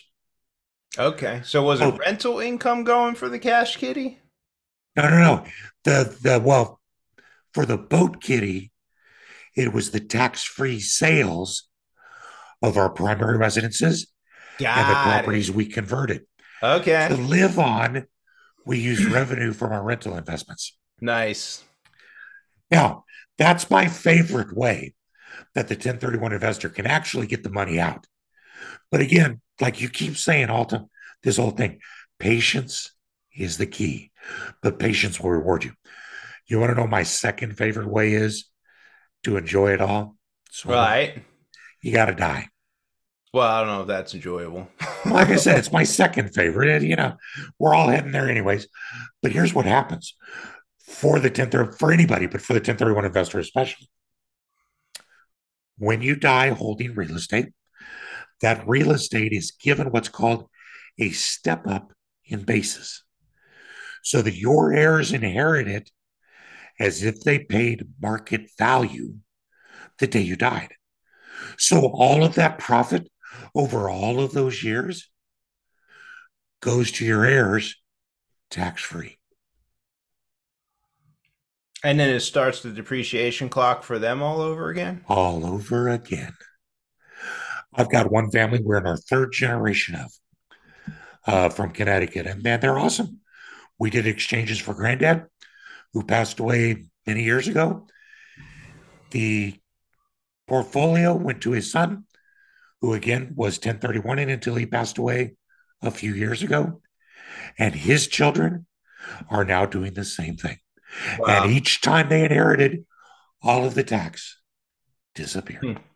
S1: Okay. So was it
S2: Oh,
S1: rental income going for the cash kitty?
S2: no, no, no. The, the, well, for the boat kitty, it was the tax free sales of our primary residences and the
S1: Got it.
S2: properties we converted. To
S1: Okay.
S2: live on, we used revenue from our rental investments.
S1: Nice.
S2: Now, that's my favorite way that the ten thirty-one investor can actually get the money out. But again, like you keep saying, Alta, this whole thing, patience is the key, but patience will reward you. You want to know my second favorite way is to enjoy it all? Sort of.
S1: Right.
S2: You got to die.
S1: Well, I don't know if that's enjoyable.
S2: Like I said, it's my second favorite. And, you know, we're all heading there anyways. But here's what happens for the ten thirty, for anybody, but for the ten thirty-one investor especially. When you die holding real estate, that real estate is given what's called a step up in basis so that your heirs inherit it as if they paid market value the day you died. So all of that profit over all of those years goes to your heirs tax free.
S1: And then it starts the depreciation clock for them all over again?
S2: All over again. I've got one family we're in our third generation of uh, from Connecticut, and man, they're awesome. We did exchanges for granddad, who passed away many years ago. The portfolio went to his son, who again was ten thirty-one in until he passed away a few years ago. And his children are now doing the same thing. And
S1: Wow.
S2: each time they inherited, all of the tax disappeared.
S1: Hmm.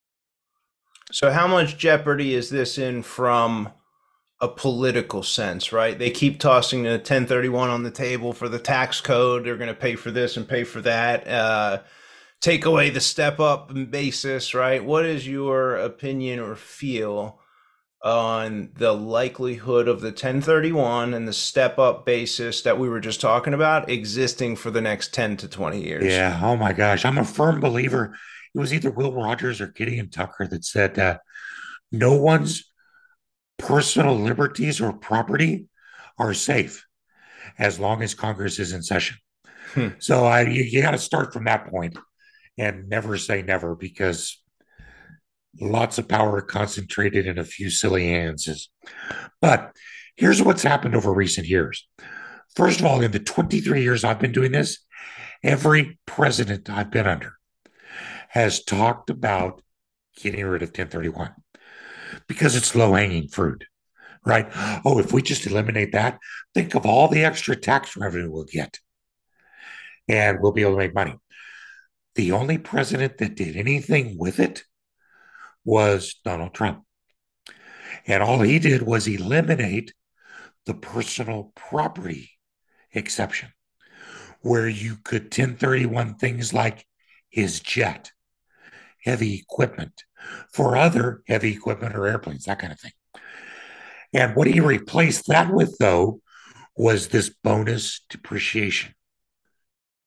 S1: So how much jeopardy is this in from a political sense, right? They keep tossing the ten thirty-one on the table for the tax code. They're going to pay for this and pay for that. Uh, take away the step up basis, right? What is your opinion or feel on the likelihood of the ten thirty-one and the step up basis that we were just talking about existing for the next ten to twenty years?
S2: Yeah. Oh my gosh. I'm a firm believer. It was either Will Rogers or Gideon Tucker that said that no one's personal liberties or property are safe as long as Congress is in session.
S1: Hmm.
S2: So I, you, you got to start from that point and never say never because lots of power concentrated in a few silly hands. But here's what's happened over recent years. First of all, in the twenty-three years I've been doing this, every president I've been under has talked about getting rid of ten thirty-one because it's low hanging fruit, right? Oh, if we just eliminate that, think of all the extra tax revenue we'll get and we'll be able to make money. The only president that did anything with it was Donald Trump. And all he did was eliminate the personal property exception, where you could ten thirty-one things like his jet, heavy equipment, for other heavy equipment or airplanes, that kind of thing. And what he replaced that with, though, was this bonus depreciation.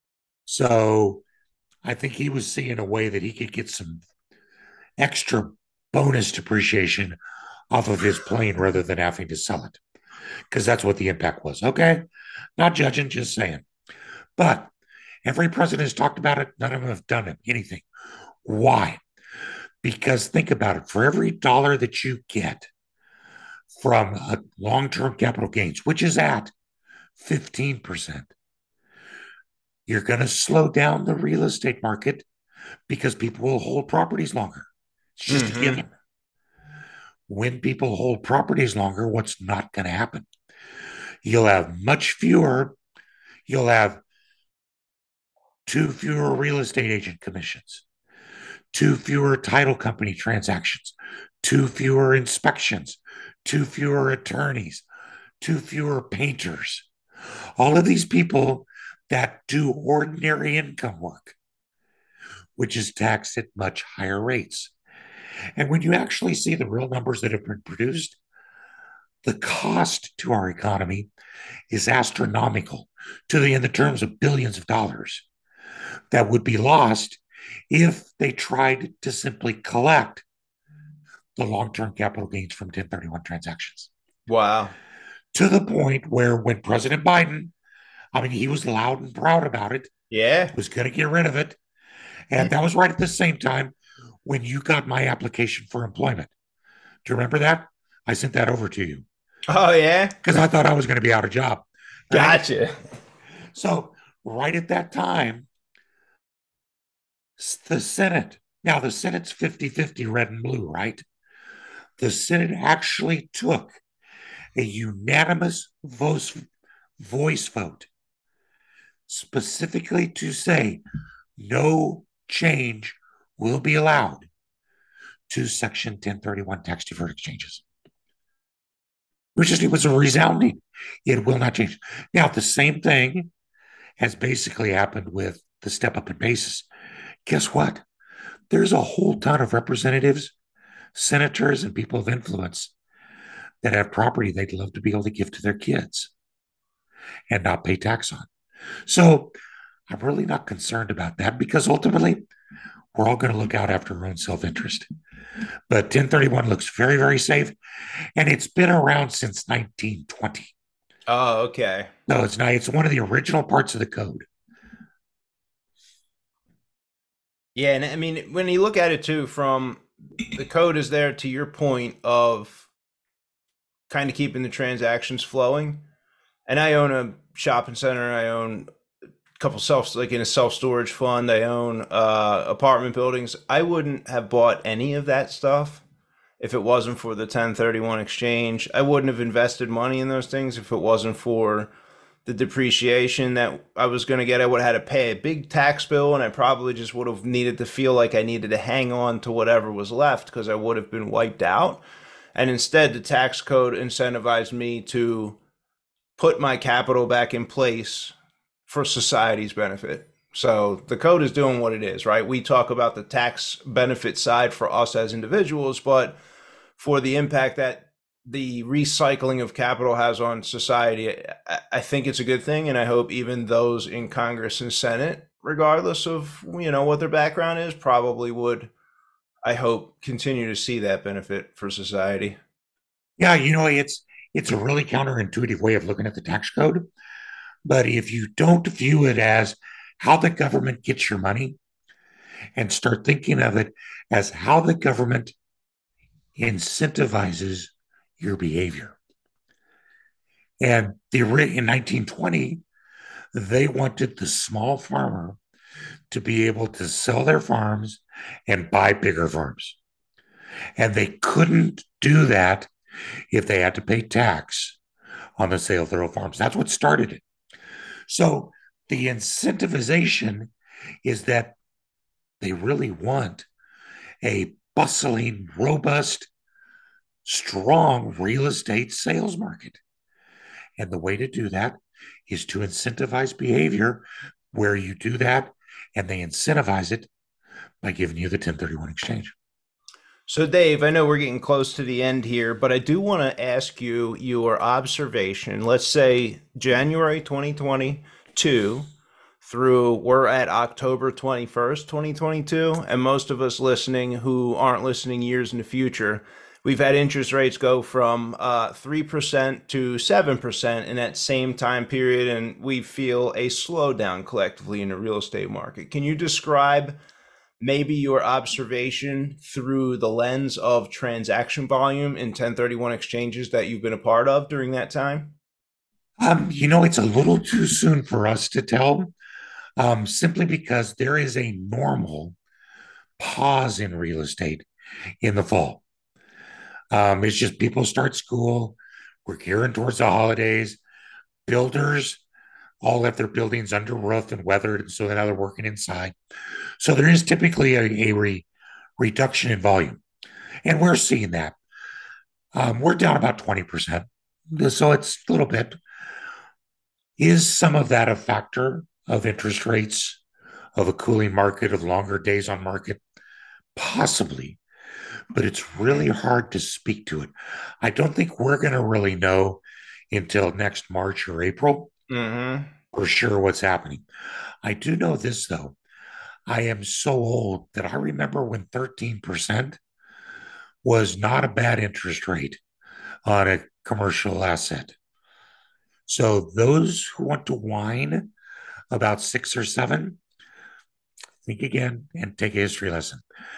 S2: So I think he was seeing a way that he could get some extra bonus depreciation off of his plane rather than having to sell it, because that's what the impact was. Okay. Not judging, just saying. But every president has talked about it. None of them have done anything. Why? Because think about it, for every dollar that you get from a long-term capital gains, which is at fifteen percent, you're going to slow down the real estate market because people will hold properties longer. It's just a
S1: Mm-hmm.
S2: given. When people hold properties longer, what's not going to happen? You'll have much fewer, you'll have two fewer real estate agent commissions, two fewer title company transactions, two fewer inspections, two fewer attorneys, two fewer painters. All of these people that do ordinary income work, which is taxed at much higher rates. And when you actually see the real numbers that have been produced, the cost to our economy is astronomical to the in the terms of billions of dollars that would be lost if they tried to simply collect the long-term capital gains from ten thirty-one transactions.
S1: Wow.
S2: To the point where when President Biden, I mean, he was loud and proud about it,
S1: Yeah.
S2: was going to get rid of it. And that was right at the same time when you got my application for employment. Do you remember that? I sent that over to you
S1: Oh yeah.
S2: because I thought I was going to be out of job. Right.
S1: Gotcha.
S2: So, right at that time, the Senate, now the Senate's fifty-fifty red and blue, right? The Senate actually took a unanimous voice, voice vote specifically to say no change will be allowed to Section ten thirty-one tax deferred exchanges. Which just it was a resounding, it will not change. Now, the same thing has basically happened with the step up in basis. Guess what? There's a whole ton of representatives, senators, and people of influence that have property they'd love to be able to give to their kids and not pay tax on. So I'm really not concerned about that because ultimately we're all going to look out after our own self interest. But ten thirty-one looks very, very safe. And it's been around since nineteen twenty.
S1: Oh, okay.
S2: No, it's not. It's one of the original parts of the code.
S1: Yeah, and I mean, when you look at it too, from the code is there to your point of kind of keeping the transactions flowing. And I own a shopping center. I own a couple self, like in a self storage fund. I own uh, apartment buildings. I wouldn't have bought any of that stuff if it wasn't for the ten thirty-one exchange. I wouldn't have invested money in those things if it wasn't for the depreciation that I was going to get. I would have had to pay a big tax bill, and I probably just would have needed to feel like I needed to hang on to whatever was left because I would have been wiped out. And instead, the tax code incentivized me to put my capital back in place for society's benefit. So the code is doing what it is, right? We talk about the tax benefit side for us as individuals, but for the impact that the recycling of capital has on society, I think it's a good thing. And I hope even those in Congress and Senate, regardless of, you know, what their background is, probably would, I hope, continue to see that benefit for society.
S2: Yeah, you know, it's it's a really counterintuitive way of looking at the tax code. But if you don't view it as how the government gets your money and start thinking of it as how the government incentivizes your behavior. And the in nineteen twenty, they wanted the small farmer to be able to sell their farms and buy bigger farms. And they couldn't do that if they had to pay tax on the sale of their own farms. That's what started it. So the incentivization is that they really want a bustling, robust, strong real estate sales market. And the way to do that is to incentivize behavior where you do that and they incentivize it by giving you the ten thirty-one exchange.
S1: So, Dave, I know we're getting close to the end here, but I do want to ask you your observation. Let's say January twenty twenty-two, through we're at October twenty-first, twenty twenty-two, and most of us listening who aren't listening years in the future, we've had interest rates go from uh, three percent to seven percent in that same time period, and we feel a slowdown collectively in the real estate market. Can you describe maybe your observation through the lens of transaction volume in ten thirty-one exchanges that you've been a part of during that time?
S2: Um, you know, it's a little too soon for us to tell, um, simply because there is a normal pause in real estate in the fall. Um, it's just people start school. We're gearing towards the holidays. Builders all have their buildings under roof and weathered, and so now they're working inside. So there is typically a, a re- reduction in volume, and we're seeing that. Um, we're down about twenty percent, so it's a little bit. Is some of that a factor of interest rates, of a cooling market, of longer days on market? Possibly, but it's really hard to speak to it. I don't think we're going to really know until next March or April
S1: Mm-hmm.
S2: for sure what's happening. I do know this, though. I am so old that I remember when thirteen percent was not a bad interest rate on a commercial asset. So those who want to whine about six or seven, think again and take a history lesson.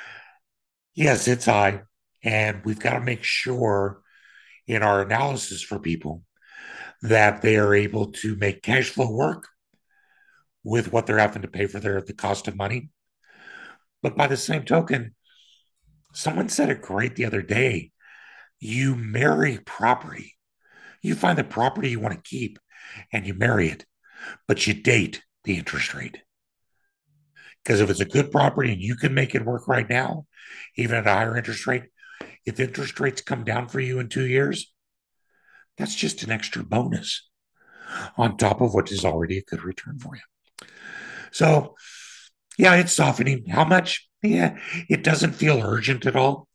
S2: Yes, it's high. And we've got to make sure in our analysis for people that they are able to make cash flow work with what they're having to pay for their the cost of money. But by the same token, someone said it great the other day. You marry property. You find the property you want to keep and you marry it, but you date the interest rate. Because if it's a good property and you can make it work right now, even at a higher interest rate, if interest rates come down for you in two years, that's just an extra bonus on top of what is already a good return for you. So, yeah, it's softening. How much? Yeah, it doesn't feel urgent at all.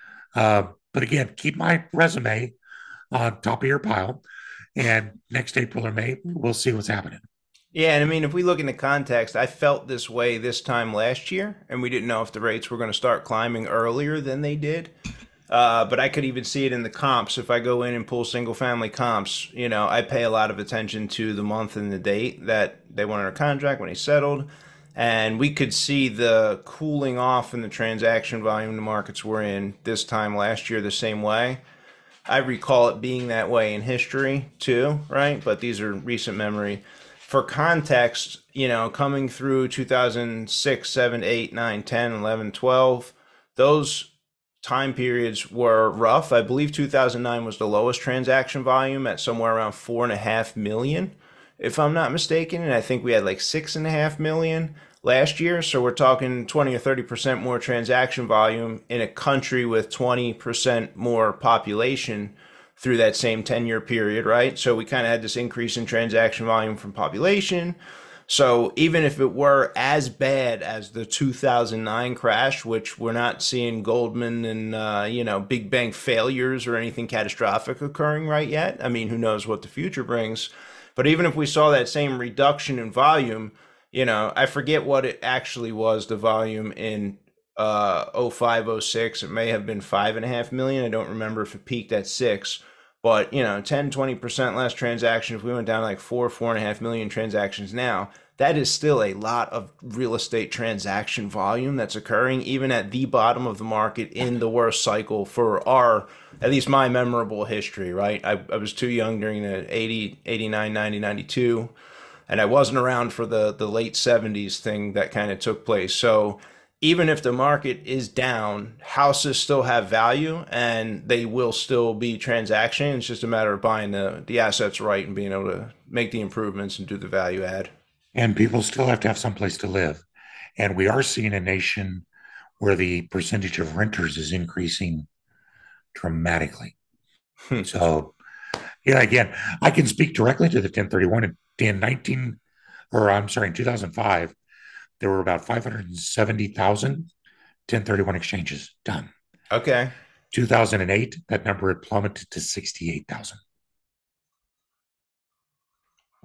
S2: Uh, but again, keep my resume on top of your pile. And next April or May, we'll see what's happening.
S1: Yeah, and I mean, if we look into context, I felt this way this time last year, and we didn't know if the rates were going to start climbing earlier than they did. Uh, but I could even see it in the comps. If I go in and pull single family comps, you know, I pay a lot of attention to the month and the date that they went under contract when they settled. And we could see the cooling off in the transaction volume the markets were in this time last year the same way. I recall it being that way in history too, right? But these are recent memory. For context, you know, coming through two thousand six, seven, eight, nine, ten, eleven, twelve, those time periods were rough. I believe two thousand nine was the lowest transaction volume at somewhere around four and a half million, if I'm not mistaken. And I think we had like six and a half million last year. So we're talking twenty or thirty percent more transaction volume in a country with twenty percent more population through that same ten year period, right? So we kind of had this increase in transaction volume from population. So even if it were as bad as the two thousand nine crash, which we're not seeing Goldman and uh, you know big bank failures or anything catastrophic occurring right yet. I mean, who knows what the future brings? But even if we saw that same reduction in volume, you know, I forget what it actually was, the volume in uh oh five oh six. It may have been five and a half million. I don't remember if it peaked at six. But you know, ten, twenty percent less transactions. If we went down to like four, four and a half million transactions now, that is still a lot of real estate transaction volume that's occurring, even at the bottom of the market in the worst cycle for our, at least my memorable history, right? I, I was too young during the eighty, eighty-nine, ninety, ninety-two, and I wasn't around for the, the late seventies thing that kind of took place. So even if the market is down, houses still have value and they will still be transactions. It's just a matter of buying the, the assets right and being able to make the improvements and do the value add.
S2: And people still have to have some place to live. And we are seeing a nation where the percentage of renters is increasing dramatically.
S1: Hmm.
S2: So, yeah, again, I can speak directly to the ten thirty-one in nineteen, or I'm sorry, in two thousand five, there were about five hundred seventy thousand ten thirty-one exchanges done.
S1: Okay.
S2: two thousand eight, that number had plummeted to sixty-eight thousand.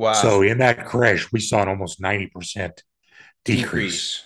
S1: Wow.
S2: So in that crash, we saw an almost ninety percent decrease.
S1: Decrease.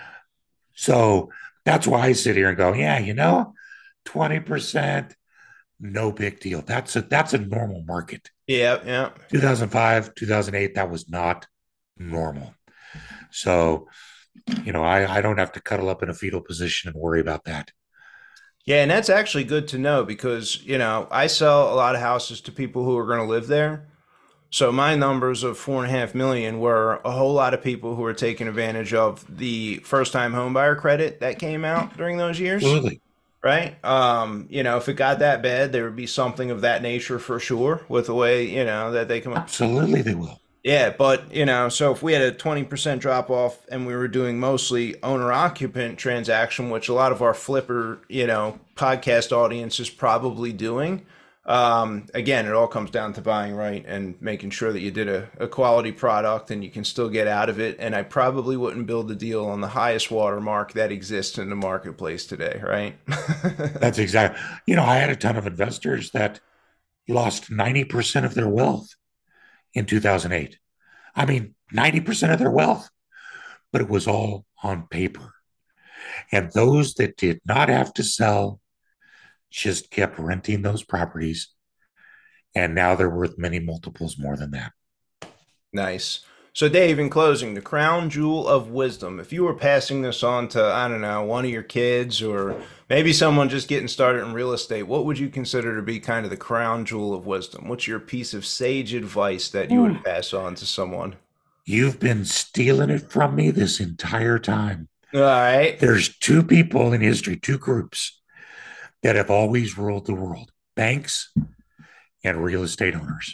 S2: So that's why I sit here and go, yeah, you know, twenty percent, no big deal. That's a that's a normal market.
S1: Yeah, yeah.
S2: two thousand five, two thousand eight, that was not normal. So, you know, I, I don't have to cuddle up in a fetal position and worry about that.
S1: Yeah, and that's actually good to know because, you know, I sell a lot of houses to people who are going to live there. So my numbers of four and a half million were a whole lot of people who were taking advantage of the first time homebuyer credit that came out during those years,
S2: Absolutely.
S1: right? Um, you know, if it got that bad, there would be something of that nature for sure with the way, you know, that they come.
S2: Absolutely, they will.
S1: Yeah, but you know, so if we had a twenty percent drop off and we were doing mostly owner occupant transaction, which a lot of our flipper, you know, podcast audience is probably doing, um, again, it all comes down to buying right and making sure that you did a, a quality product and you can still get out of it. And I probably wouldn't build a deal on the highest watermark that exists in the marketplace today, right?
S2: That's exactly. You know, I had a ton of investors that lost ninety percent of their wealth in two thousand eight. I mean, ninety percent of their wealth, but it was all on paper. And those that did not have to sell just kept renting those properties. And now they're worth many multiples more than that.
S1: Nice. So, Dave, in closing, the crown jewel of wisdom. If you were passing this on to, I don't know, one of your kids or maybe someone just getting started in real estate, what would you consider to be kind of the crown jewel of wisdom? What's your piece of sage advice that you would pass on to someone?
S2: You've been stealing it from me this entire time.
S1: All right.
S2: There's two people in history, two groups that have always ruled the world: banks and real estate owners.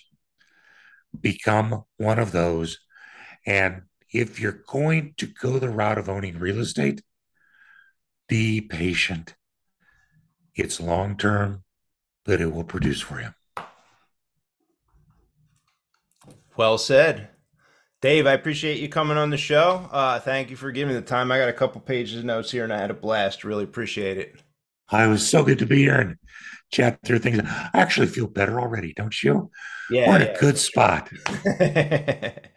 S2: Become one of those. And if you're going to go the route of owning real estate, be patient. It's long term, but it will produce for you.
S1: Well said. Dave, I appreciate you coming on the show. Uh, thank you for giving me the time. I got a couple pages of notes here and I had a blast. Really appreciate it.
S2: I was so good to be here and chat through things. I actually feel better already, don't you?
S1: Yeah,
S2: We're in a
S1: yeah,
S2: good
S1: for
S2: spot.
S1: sure.